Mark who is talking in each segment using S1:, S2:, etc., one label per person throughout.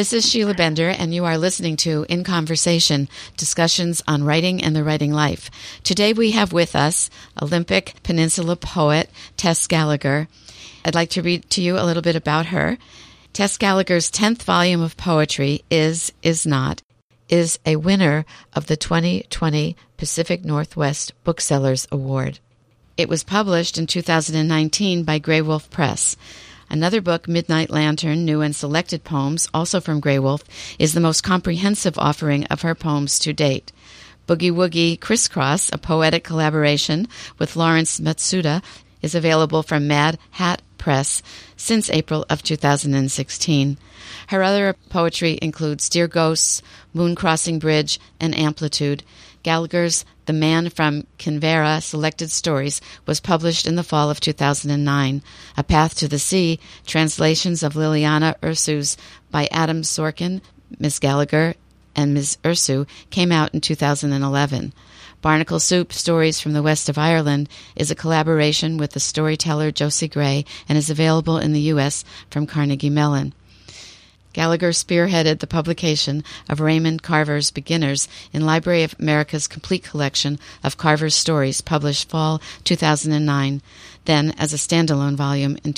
S1: This is Sheila Bender, and you are listening to In Conversation, discussions on writing and the writing life. Today we have with us Olympic Peninsula poet Tess Gallagher. I'd like to read to you a little bit about her. Tess Gallagher's 10th volume of poetry, Is Not, is a winner of the 2020 Pacific Northwest Booksellers Award. It was published in 2019 by Grey Wolf Press. Another book, Midnight Lantern, New and Selected Poems, also from Grey Wolf, is the most comprehensive offering of her poems to date. Boogie Woogie Crisscross, a poetic collaboration with Lawrence Matsuda, is available from Mad Hat Press since April of 2016. Her other poetry includes Dear Ghosts, Moon Crossing Bridge, and Amplitude. Gallagher's The Man from Canberra Selected Stories was published in the fall of 2009. A Path to the Sea, translations of Liliana Ursu's by Adam Sorkin, Miss Gallagher, and Ms. Ursu, came out in 2011. Barnacle Soup, Stories from the West of Ireland, is a collaboration with the storyteller Josie Gray and is available in the U.S. from Carnegie Mellon. Gallagher spearheaded the publication of Raymond Carver's Beginners in Library of America's complete collection of Carver's stories, published fall 2009, then as a standalone volume in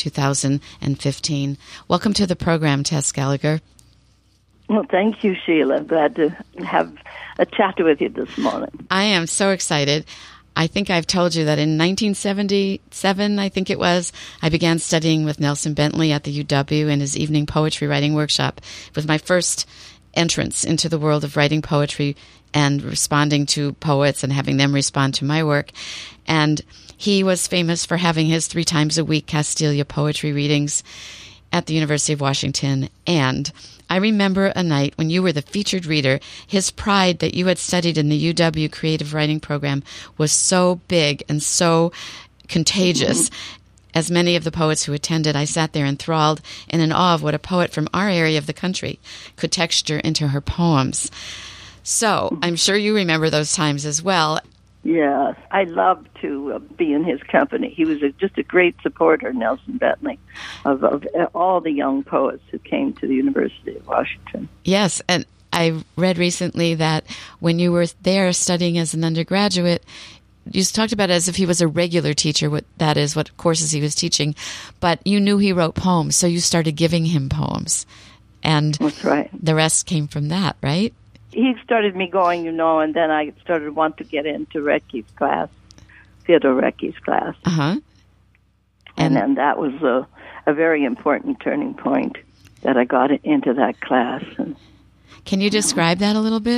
S1: 2015. Welcome to the program, Tess Gallagher.
S2: Well, thank you, Sheila. Glad to have a chat with you this morning.
S1: I am so excited. I think I've told you that in 1977, I think it was, I began studying with Nelson Bentley at the UW in his evening poetry writing workshop. It was my first entrance into the world of writing poetry and responding to poets and having them respond to my work. And he was famous for having his 3 times a week Castilia poetry readings at the University of Washington. And I remember a night when you were the featured reader. His pride that you had studied in the UW Creative Writing Program was so big and so contagious. As many of the poets who attended, I sat there enthralled and in awe of what a poet from our area of the country could texture into her poems. So I'm sure you remember those times as well.
S2: Yes, I loved to be in his company. He was just a great supporter, Nelson Bentley, of all the young poets who came to the University of Washington.
S1: Yes, and I read recently that when you were there studying as an undergraduate, you talked about it as if he was a regular teacher, what courses he was teaching, but you knew he wrote poems, so you started giving him poems. And
S2: that's right.
S1: The rest came from that, right?
S2: He started me going, and then I started wanting to get into Recky's class, Theodore Recky's class.
S1: Uh-huh.
S2: And then that was a very important turning point that I got into that class. And,
S1: can you describe that a little bit?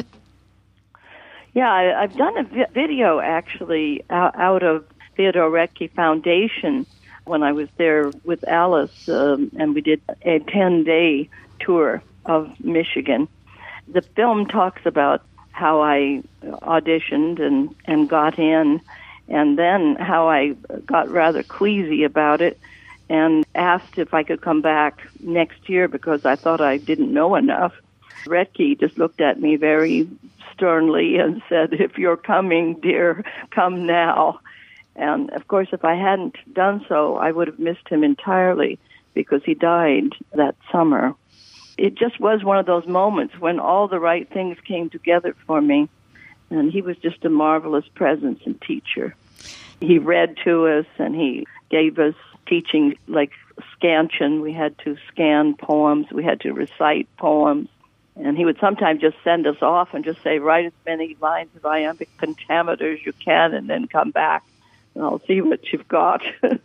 S2: Yeah, I've done a video, actually, out of Theodore Recky Foundation when I was there with Alice, and we did a 10-day tour of Michigan. The film talks about how I auditioned and got in, and then how I got rather queasy about it and asked if I could come back next year because I thought I didn't know enough. Retke just looked at me very sternly and said, "If you're coming, dear, come now." And, of course, if I hadn't done so, I would have missed him entirely because he died that summer. It just was one of those moments when all the right things came together for me, and he was just a marvelous presence and teacher. He read to us, and he gave us teaching like scansion. We had to scan poems. We had to recite poems. And he would sometimes just send us off and just say, write as many lines of iambic pentameter as you can and then come back. And I'll see what you've got.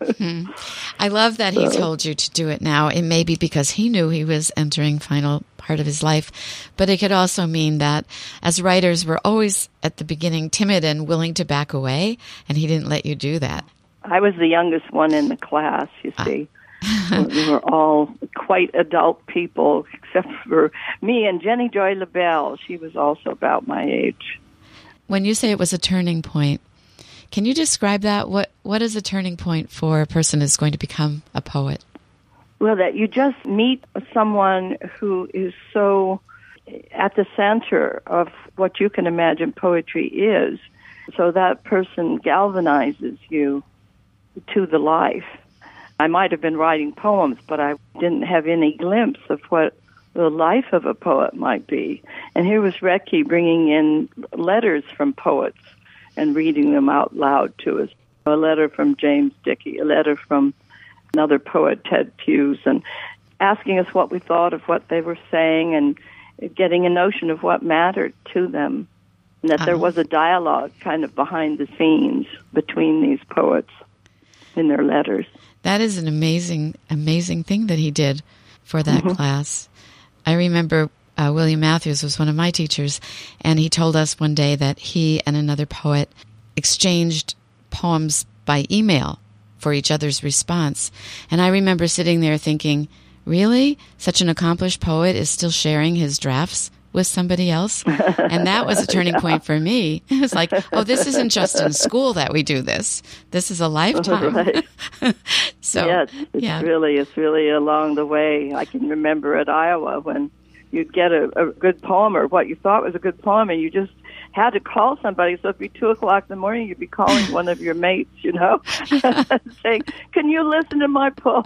S1: I love that he told you to do it now. It may be because he knew he was entering final part of his life, but it could also mean that as writers, we're always at the beginning timid and willing to back away, and he didn't let you do that.
S2: I was the youngest one in the class, you see. We were all quite adult people, except for me and Jenny Joy LaBelle. She was also about my age.
S1: When you say it was a turning point, can you describe that? What is a turning point for a person who's going to become a poet?
S2: Well, that you just meet someone who is so at the center of what you can imagine poetry is. So that person galvanizes you to the life. I might have been writing poems, but I didn't have any glimpse of what the life of a poet might be. And here was Recchi bringing in letters from poets and reading them out loud to us. A letter from James Dickey, a letter from another poet, Ted Hughes, and asking us what we thought of what they were saying and getting a notion of what mattered to them. And that there was a dialogue kind of behind the scenes between these poets in their letters.
S1: That is an amazing, amazing thing that he did for that class. I remember William Matthews was one of my teachers, and he told us one day that he and another poet exchanged poems by email for each other's response. And I remember sitting there thinking, really? Such an accomplished poet is still sharing his drafts with somebody else? And that was a turning point for me. It was like, oh, this isn't just in school that we do this. This is a lifetime.
S2: Right.
S1: So,
S2: yes, it's really along the way. I can remember at Iowa when you'd get a good poem or what you thought was a good poem, and you just had to call somebody. So it'd be 2 o'clock in the morning, you'd be calling one of your mates, saying, can you listen to my poem?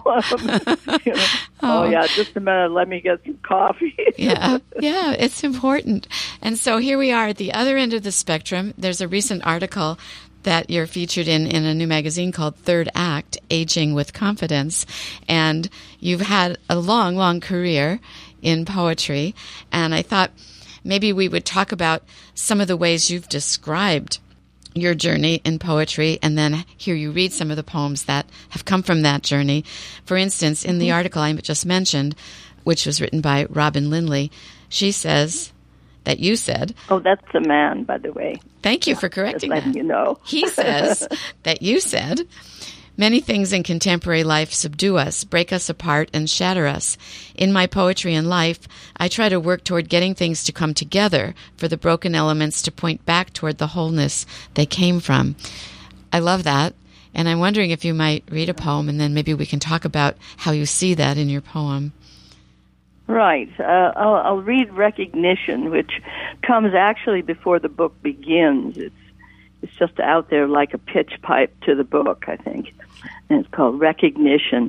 S2: Oh, yeah, just a minute, let me get some coffee.
S1: Yeah, it's important. And so here we are at the other end of the spectrum. There's a recent article that you're featured in a new magazine called Third Act, Aging with Confidence. And you've had a long, long career in poetry. And I thought maybe we would talk about some of the ways you've described your journey in poetry and then hear you read some of the poems that have come from that journey. For instance, in the article I just mentioned, which was written by Robin Lindley, she says that you said...
S2: Oh, that's the man, by the way.
S1: Thank you for correcting
S2: that.
S1: You know. He says that you said, many things in contemporary life subdue us, break us apart, and shatter us. In my poetry and life, I try to work toward getting things to come together, for the broken elements to point back toward the wholeness they came from. I love that, and I'm wondering if you might read a poem, and then maybe we can talk about how you see that in your poem.
S2: Right. I'll read Recognition, which comes actually before the book begins. It's just out there like a pitch pipe to the book, I think. And it's called Recognition.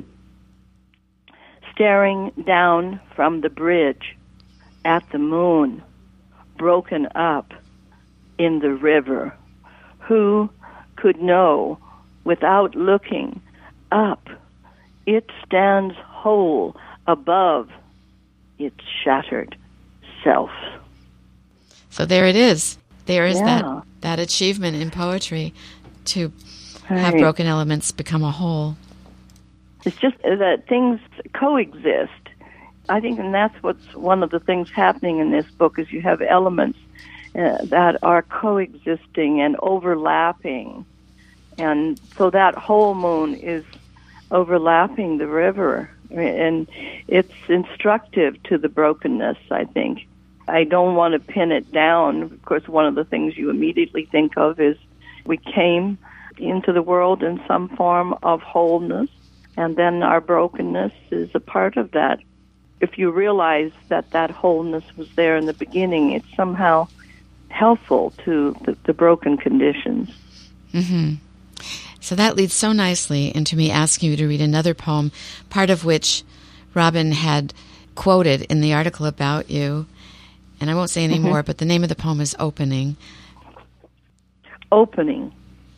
S2: Staring down from the bridge at the moon, broken up in the river. Who could know without looking up? It stands whole above its shattered self.
S1: So there it is. There is that achievement in poetry to have broken elements become a whole.
S2: It's just that things coexist. I think, and that's what's one of the things happening in this book, is you have elements that are coexisting and overlapping. And so that whole moon is overlapping the river. And it's instructive to the brokenness, I think. I don't want to pin it down. Of course, one of the things you immediately think of is we came into the world in some form of wholeness, and then our brokenness is a part of that. If you realize that that wholeness was there in the beginning, it's somehow helpful to the broken conditions.
S1: Mm-hmm. So that leads so nicely into me asking you to read another poem, part of which Robin had quoted in the article about you. And I won't say any more, but the name of the poem is Opening.
S2: Opening.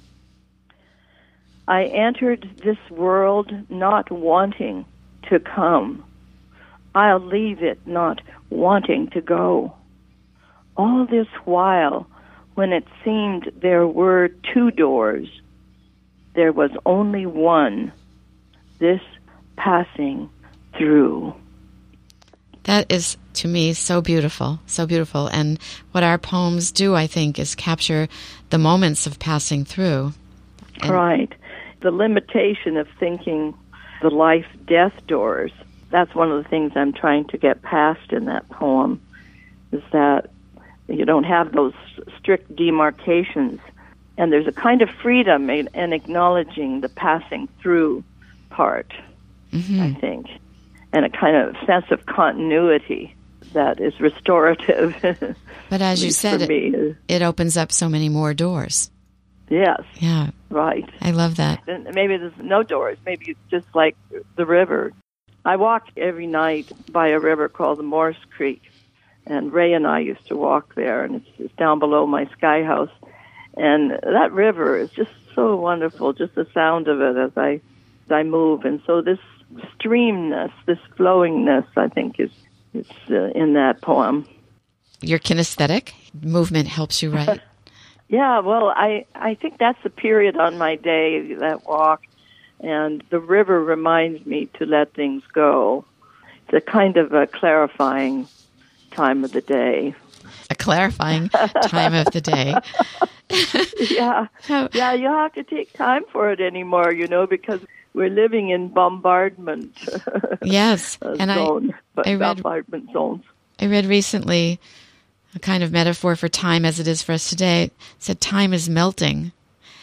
S2: I entered this world not wanting to come. I'll leave it not wanting to go. All this while, when it seemed there were 2 doors, there was only one, this passing through.
S1: That is, to me, so beautiful, so beautiful. And what our poems do, I think, is capture the moments of passing through.
S2: Right. The limitation of thinking the life-death doors, that's one of the things I'm trying to get past in that poem, is that you don't have those strict demarcations. And there's a kind of freedom in acknowledging the passing through part, I think, and a kind of sense of continuity that is restorative.
S1: But as you said, it opens up so many more doors.
S2: Yes.
S1: Yeah.
S2: Right.
S1: I love that.
S2: And maybe there's no doors. Maybe it's just like the river. I walk every night by a river called the Morse Creek, and Ray and I used to walk there, and it's down below my sky house. And that river is just so wonderful, just the sound of it as I move. And so this streamness, this flowingness, I think is in that poem.
S1: You're kinesthetic? Movement helps you write?
S2: Yeah, well, I think that's the period on my day, that walk. And the river reminds me to let things go. It's a kind of a clarifying time of the day.
S1: A clarifying time of the day.
S2: Yeah, you don't have to take time for it anymore, because we're living in bombardment.
S1: Yes, and
S2: bombardment zones.
S1: I read recently a kind of metaphor for time as it is for us today. It said time is melting,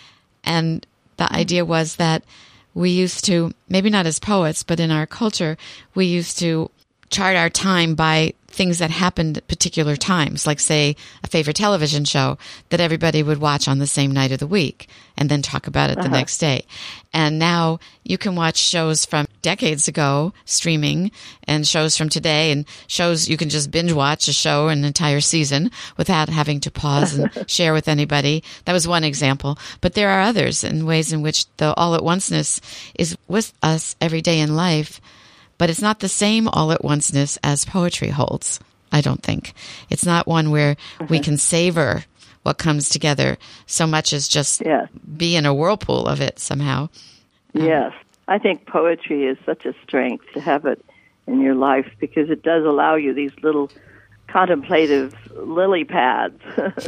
S1: and the idea was that we used to, maybe not as poets, but in our culture, we used to chart our time by things that happened at particular times, like, say, a favorite television show that everybody would watch on the same night of the week and then talk about it the next day. And now you can watch shows from decades ago streaming and shows from today, and shows you can just binge watch a show an entire season without having to pause and share with anybody. That was one example. But there are others in ways in which the all-at-onceness is with us every day in life. But it's not the same all-at-onceness as poetry holds, I don't think. It's not one where we can savor what comes together so much as just be in a whirlpool of it somehow.
S2: Yes. I think poetry is such a strength to have it in your life, because it does allow you these little contemplative lily pads.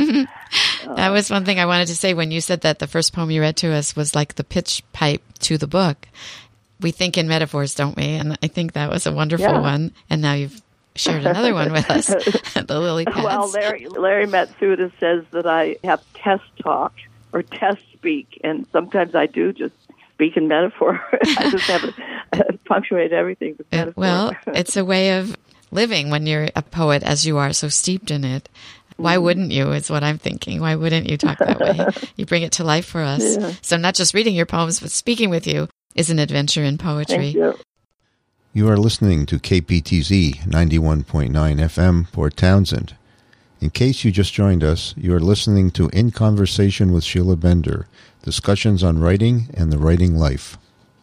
S1: That was one thing I wanted to say when you said that the first poem you read to us was like the pitch pipe to the book. We think in metaphors, don't we? And I think that was a wonderful one. And now you've shared another one with us, the lily pads.
S2: Well, Larry Matsuda says that I have test talk or test speak, and sometimes I do just speak in metaphor. I just have to punctuate everything with metaphor.
S1: Well, it's a way of living when you're a poet, as you are so steeped in it. Why wouldn't you, is what I'm thinking. Why wouldn't you talk that way? You bring it to life for us. Yeah. So not just reading your poems, but speaking with you is an adventure in poetry.
S2: Thank you.
S3: You are listening to KPTZ 91.9 FM, Port Townsend. In case you just joined us, you are listening to In Conversation with Sheila Bender, discussions on writing and the writing life.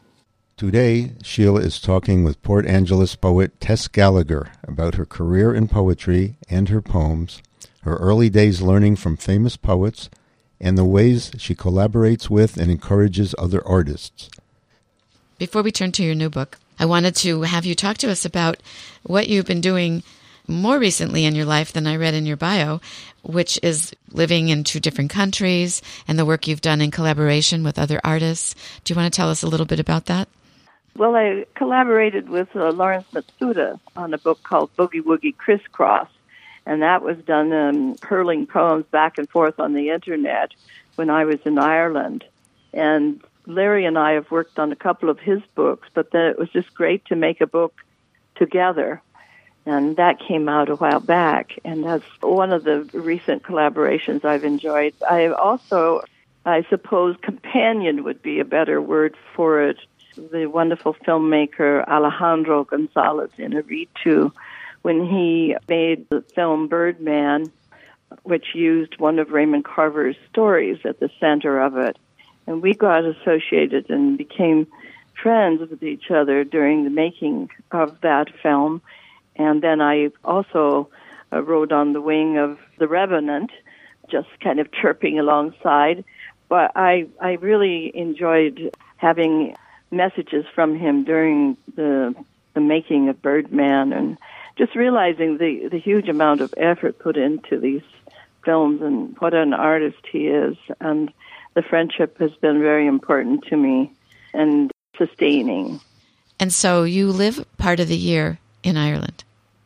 S3: Today, Sheila is talking with Port Angeles poet Tess Gallagher about her career in poetry and her poems, her early days learning from famous poets, and the ways she collaborates with and encourages other artists.
S1: Before we turn to your new book, I wanted to have you talk to us about what you've been doing more recently in your life than I read in your bio, which is living in 2 different countries and the work you've done in collaboration with other artists. Do you want to tell us a little bit about that?
S2: Well, I collaborated with Lawrence Matsuda on a book called Boogie Woogie Crisscross, and that was done hurling poems back and forth on the Internet when I was in Ireland. And Larry and I have worked on a couple of his books, but then it was just great to make a book together. And that came out a while back, and that's one of the recent collaborations I've enjoyed. I also, I suppose, companion would be a better word for it, the wonderful filmmaker Alejandro Gonzalez Inarritu, when he made the film Birdman, which used one of Raymond Carver's stories at the center of it. And we got associated and became friends with each other during the making of that film. And then I also rode on the wing of The Revenant, just kind of chirping alongside. But I really enjoyed having messages from him during the making of Birdman, and just realizing the huge amount of effort put into these films and what an artist he is. And the friendship has been very important to me and sustaining.
S1: And so you live part of the year in Ireland?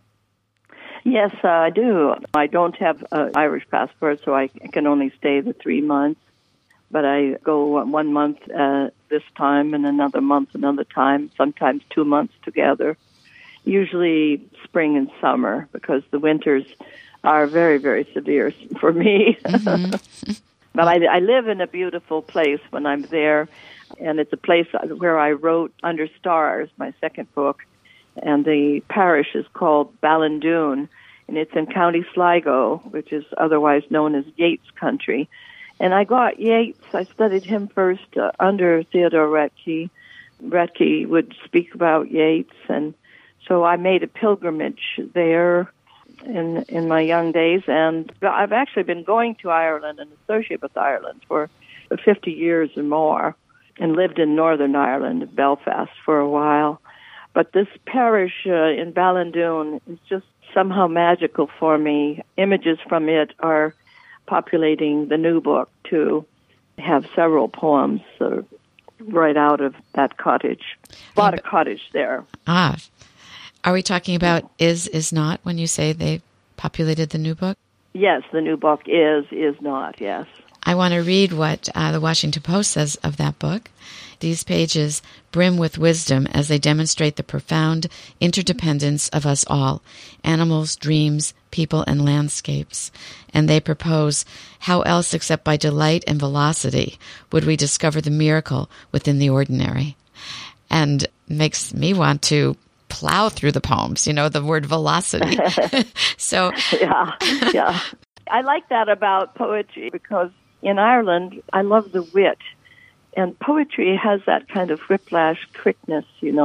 S2: Yes, I do. I don't have an Irish passport, so I can only stay the 3 months. But I go 1 month this time and another month another time, sometimes 2 months together. Usually spring and summer, because the winters are very, very severe for me. Mm-hmm. But I live in a beautiful place when I'm there, and it's a place where I wrote Under Stars, my second book, and the parish is called Ballindoon, and it's in County Sligo, which is otherwise known as Yeats Country. And I got Yeats. I studied him first under Theodore Roethke. Roethke would speak about Yeats, and so I made a pilgrimage there in my young days. And I've actually been going to Ireland and associated with Ireland for 50 years or more, and lived in Northern Ireland, Belfast, for a while. But this parish in Ballindoon is just somehow magical for me. Images from it are populating the new book, to have several poems right out of that cottage. Bought a cottage there.
S1: Ah. Are we talking about is not when you say they populated the new book?
S2: Yes, the new book is not, yes.
S1: I want to read what the Washington Post says of that book. These pages brim with wisdom as they demonstrate the profound interdependence of us all, animals, dreams, people, and landscapes. And they propose, how else except by delight and velocity would we discover the miracle within the ordinary? And makes me want to plow through the poems, the word velocity. So
S2: yeah. I like that about poetry because in Ireland, I love the wit. And poetry has that kind of whiplash quickness,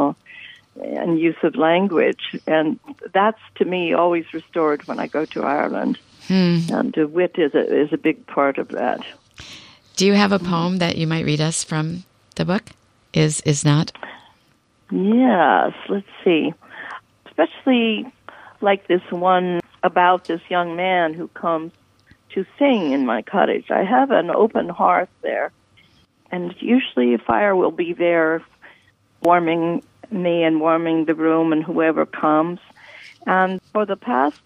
S2: and use of language. And that's, to me, always restored when I go to Ireland. And the wit is a big part of that.
S1: Do you have a poem that you might read us from the book? Is not?
S2: Yes, let's see. Especially like this one about this young man who comes to sing in my cottage. I have an open hearth there, and usually a fire will be there warming me and warming the room and whoever comes. And for the past,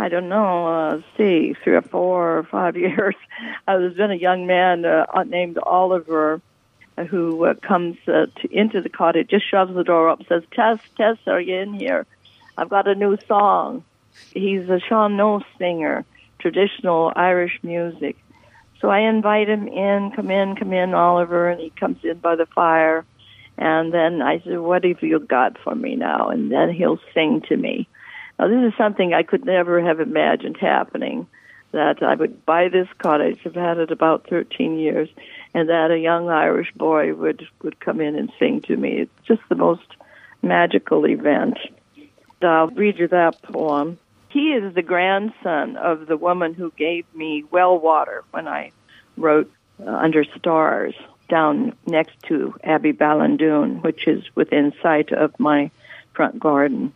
S2: 3 or 4 or 5 years, there's been a young man named Oliver who comes into the cottage, just shoves the door up, says, Tess, are you in here? I've got a new song. He's a Sean No singer, traditional Irish music. So I invite him in, come in, Oliver, and he comes in by the fire. And then I said, what have you got for me now? And then he'll sing to me. Now, this is something I could never have imagined happening, that I would buy this cottage. I've had it about 13 years, and that a young Irish boy would come in and sing to me. It's just the most magical event. I'll read you that poem. He is the grandson of the woman who gave me well water when I wrote Under Stars down next to Abbey Ballindoon, which is within sight of my front garden.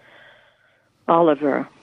S2: Oliver.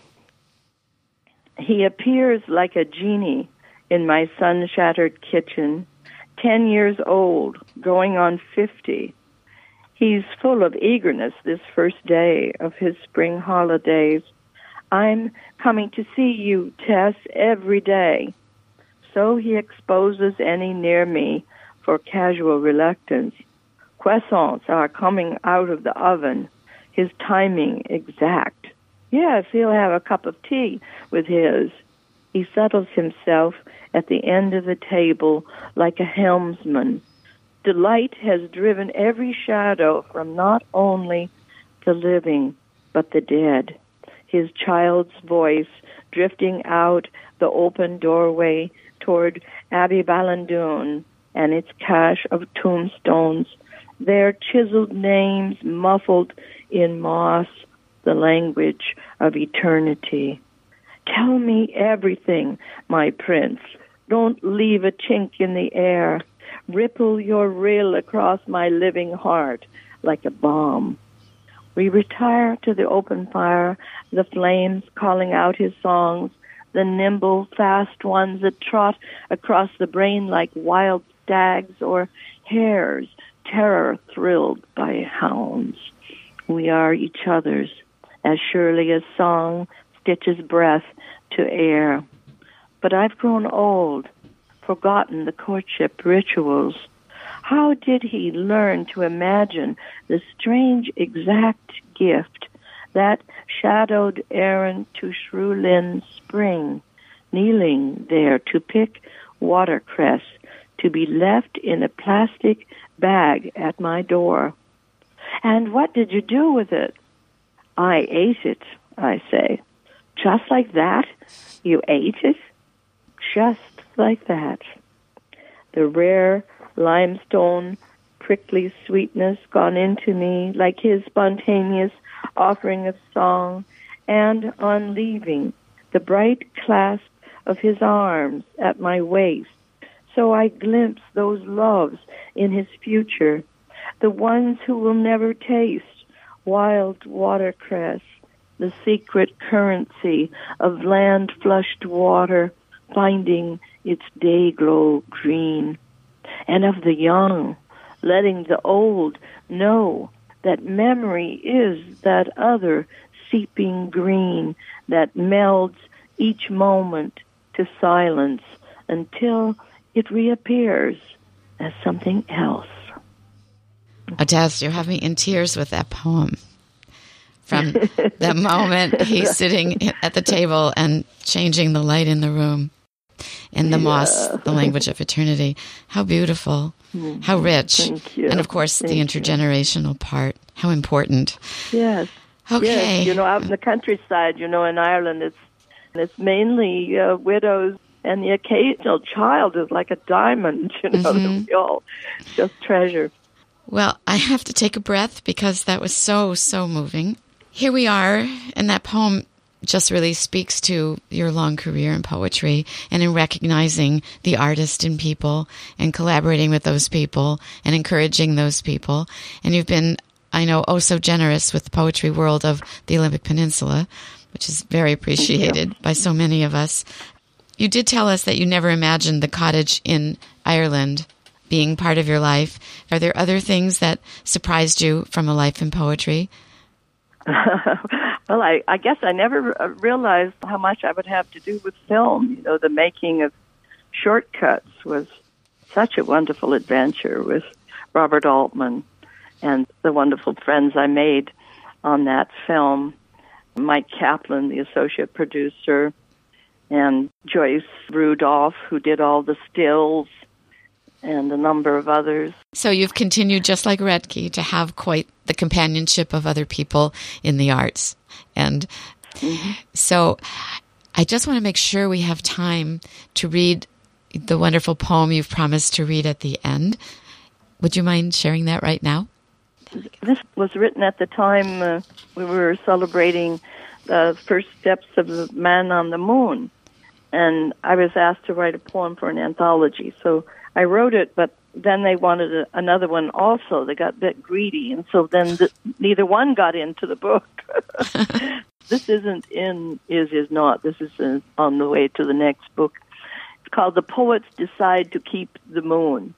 S2: He appears like a genie in my sun-shattered kitchen, 10 years old, going on 50. He's full of eagerness this first day of his spring holidays. I'm coming to see you, Tess, every day. So he exposes any near me for casual reluctance. Croissants are coming out of the oven, his timing exact. Yes, he'll have a cup of tea with his. He settles himself at the end of the table like a helmsman. Delight has driven every shadow from not only the living, but the dead. His child's voice drifting out the open doorway toward Abbey Ballindoon and its cache of tombstones, their chiseled names muffled in moss, the language of eternity. Tell me everything, my prince. Don't leave a chink in the air. Ripple your rill across my living heart like a bomb. We retire to the open fire, the flames calling out his songs, the nimble, fast ones that trot across the brain like wild stags or hares, terror-thrilled by hounds. We are each other's, as surely as song stitches breath to air. But I've grown old, forgotten the courtship rituals. How did he learn to imagine the strange exact gift that shadowed Aaron to Shrewlin Spring, kneeling there to pick watercress to be left in a plastic bag at my door? And what did you do with it? I ate it, I say. Just like that? You ate it? Just like that. The rare limestone prickly sweetness gone into me like his spontaneous offering of song, and on leaving, the bright clasp of his arms at my waist, so I glimpse those loves in his future, the ones who will never taste wild watercress, the secret currency of land-flushed water finding its day-glow green, and of the young, letting the old know that memory is that other seeping green that melds each moment to silence until it reappears as something else.
S1: Odessa, you have me in tears with that poem. From the moment he's sitting at the table and changing the light in the room, in the moss, the language of eternity. How beautiful, how rich.
S2: Thank you.
S1: And of course, the intergenerational part. How important.
S2: Yes.
S1: Okay.
S2: Yes. Out in the countryside, in Ireland, it's mainly widows, and the occasional child is like a diamond, that we all just treasure.
S1: Well, I have to take a breath because that was so, so moving. Here we are, and that poem just really speaks to your long career in poetry and in recognizing the artist in people and collaborating with those people and encouraging those people. And you've been, I know, oh so generous with the poetry world of the Olympic Peninsula, which is very appreciated by so many of us. You did tell us that you never imagined the cottage in Ireland being part of your life. Are there other things that surprised you from a life in poetry?
S2: Well, I guess I never realized how much I would have to do with film. The making of Shortcuts was such a wonderful adventure with Robert Altman and the wonderful friends I made on that film. Mike Kaplan, the associate producer, and Joyce Rudolph, who did all the stills, and a number of others.
S1: So you've continued, just like Redke, to have quite the companionship of other people in the arts. And so I just want to make sure we have time to read the wonderful poem you've promised to read at the end. Would you mind sharing that right now?
S2: This was written at the time we were celebrating the first steps of the man on the moon. And I was asked to write a poem for an anthology. So I wrote it, but then they wanted another one also. They got a bit greedy, and so then neither one got into the book. This isn't in Is Not. This is on the way to the next book. It's called The Poets Decide to Keep the Moon.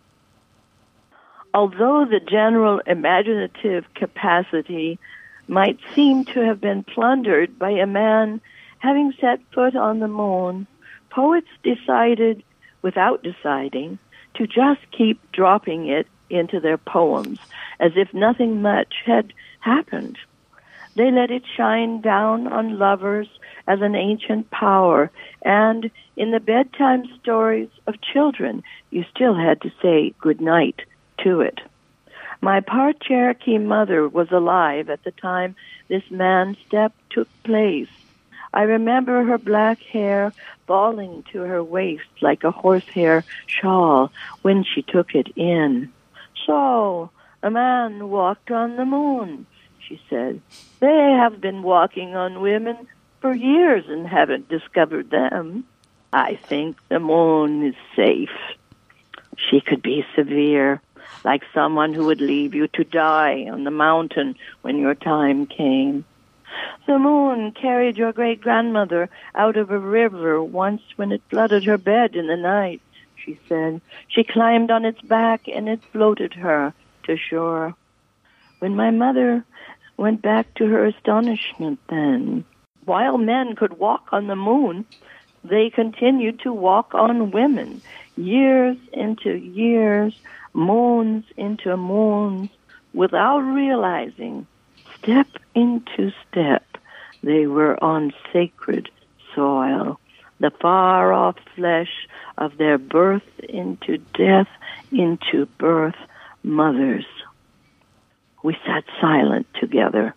S2: Although the general imaginative capacity might seem to have been plundered by a man having set foot on the moon, poets decided, without deciding, to just keep dropping it into their poems, as if nothing much had happened. They let it shine down on lovers as an ancient power, and in the bedtime stories of children, you still had to say good night to it. My part Cherokee mother was alive at the time this man's step took place. I remember her black hair falling to her waist like a horsehair shawl when she took it in. So, a man walked on the moon, she said. They have been walking on women for years and haven't discovered them. I think the moon is safe. She could be severe, like someone who would leave you to die on the mountain when your time came. The moon carried your great-grandmother out of a river once when it flooded her bed in the night, she said. She climbed on its back and it floated her to shore. When my mother went back to her astonishment then, while men could walk on the moon, they continued to walk on women, years into years, moons into moons, without realizing, step into step, they were on sacred soil, the far-off flesh of their birth into death, into birth mothers. We sat silent together,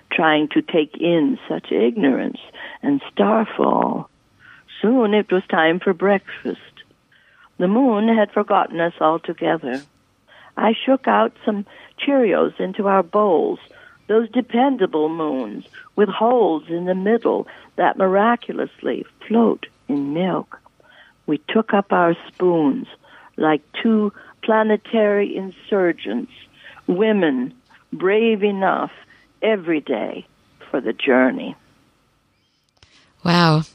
S2: trying to take in such ignorance and starfall. Soon it was time for breakfast. The moon had forgotten us altogether. I shook out some Cheerios into our bowls, those dependable moons with holes in the middle that miraculously float in milk. We took up our spoons like two planetary insurgents, women brave enough every day for the journey.
S1: Wow.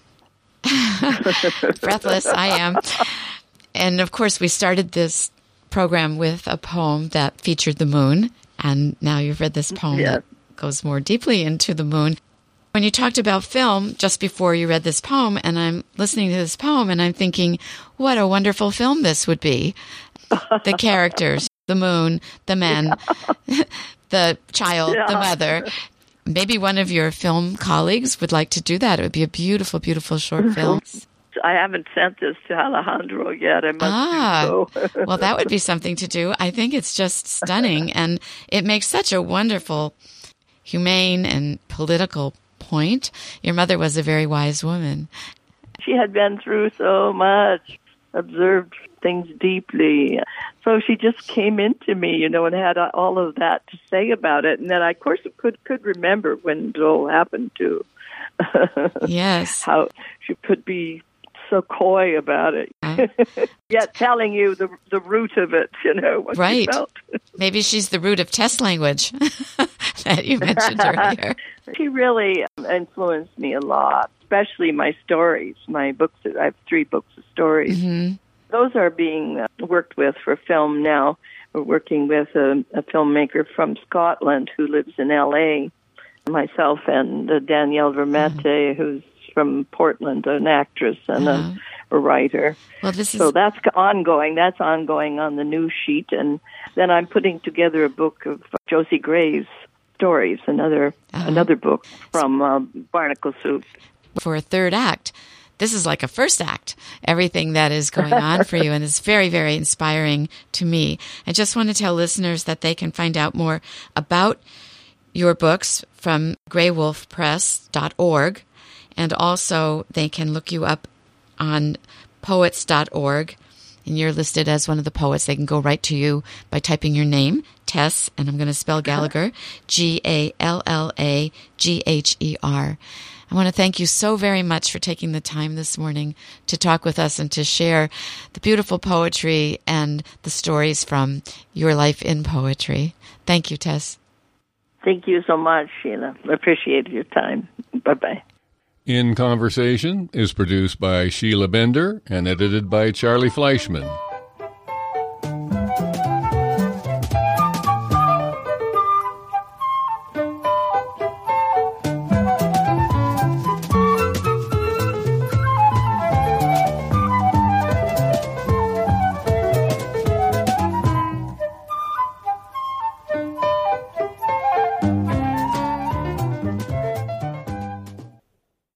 S1: Breathless, I am. And of course, we started this program with a poem that featured the moon, and now you've read this poem that goes more deeply into the moon. When you talked about film just before you read this poem, and I'm listening to this poem, and I'm thinking, what a wonderful film this would be. The characters, the moon, the men, the child, the mother. Maybe one of your film colleagues would like to do that. It would be a beautiful, beautiful short film.
S2: I haven't sent this to Alejandro yet. I must do so.
S1: Well, that would be something to do. I think it's just stunning, and it makes such a wonderful, humane, and political point. Your mother was a very wise woman.
S2: She had been through so much, observed things deeply. So she just came into me, and had all of that to say about it. And then I, of course, could remember when it all happened too.
S1: Yes.
S2: How she could be so coy about it, yet telling you the root of it, what
S1: right.
S2: she felt.
S1: Maybe she's the root of test language that you mentioned earlier.
S2: She really influenced me a lot, especially my stories, my books. I have 3 books of stories.
S1: Mm-hmm.
S2: Those are being worked with for film now. We're working with a filmmaker from Scotland who lives in L.A., myself and Danielle Vermette, who's from Portland, an actress and a writer.
S1: Well,
S2: so that's ongoing. That's ongoing on the new sheet. And then I'm putting together a book of Josie Gray's stories, another book from Barnacle Soup.
S1: For a third act, this is like a first act, everything that is going on for you, and it's very, very inspiring to me. I just want to tell listeners that they can find out more about your books from graywolfpress.org, and also they can look you up on poets.org, and you're listed as one of the poets. They can go right to you by typing your name, Tess, and I'm going to spell Gallagher, Gallagher. I want to thank you so very much for taking the time this morning to talk with us and to share the beautiful poetry and the stories from your life in poetry. Thank you, Tess.
S2: Thank you so much, Sheila. I appreciate your time. Bye-bye.
S4: In Conversation is produced by Sheila Bender and edited by Charlie Fleischman.